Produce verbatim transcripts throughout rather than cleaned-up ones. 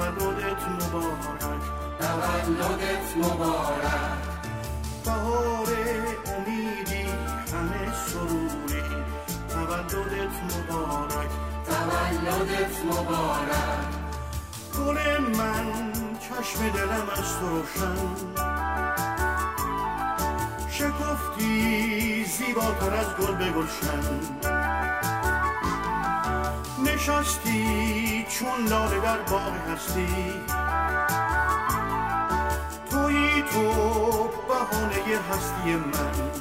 تولدت مبارک، تولدت مبارک. بهار امیدی همه سروری، تولدت مبارک، تولدت مبارک. گل من چشم دلم از تو روشن، شکفتی زیباتر از گل به گلشن، نشستی چون لاله در باغ هستی، تویی تو بهانه هستی من.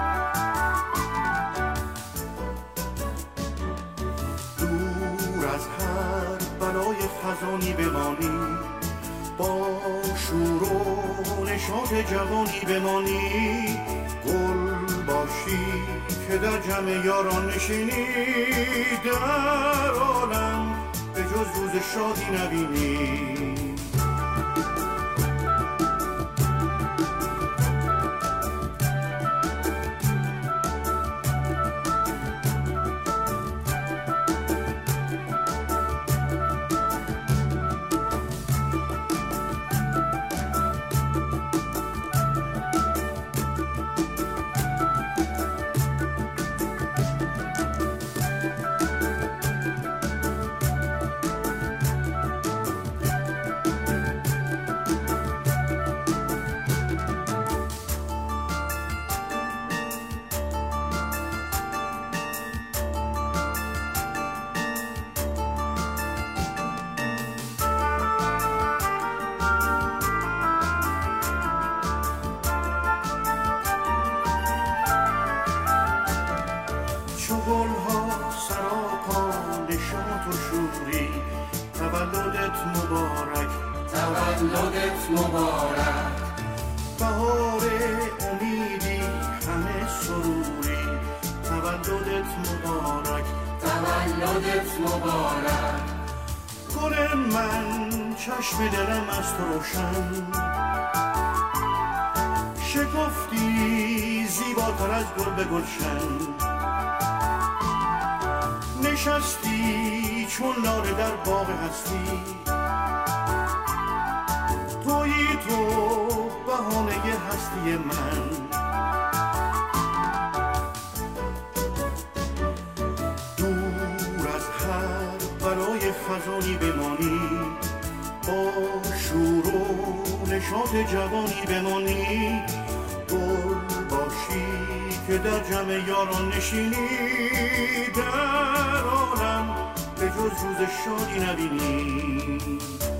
دور از هر بلای خزانی بمانی، با شور و نشاط جوانی بمانی، گل باشی که در جمع یاران نشینی، در عالم به جز روز شادی نبینی. گلها سراپا نشاط و شوری، تولدت مبارک، تولدت مبارک. بهار امیدی همه سروری، تولدت مبارک، تولدت مبارک. گل من چشم دلم از تو روشن، شکفتی زیباتر از گل به گلشن، نشستی چون لاله در باغ هستی، تویی تو بهانه هستی من. دور از هر برای خزانی بمانی، با شور و نشاط جوانی بمانی، گل باشی که در جمع یاران نشینی، در عالم به جز روز شادی نبینی.